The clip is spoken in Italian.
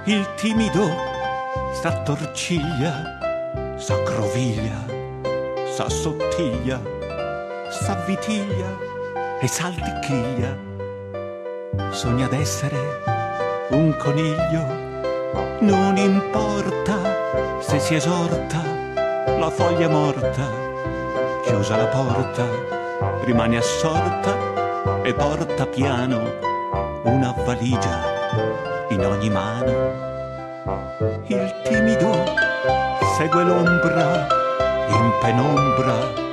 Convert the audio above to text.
Il timido s'attorciglia, s'aggroviglia, s'assottiglia, s'avvitiglia e s'alticchiglia. Sogna d'essere un coniglio, non importa se si esorta la foglia morta. Chiusa la porta, rimane assorta e porta piano una valigia in ogni mano. Il timido segue l'ombra in penombra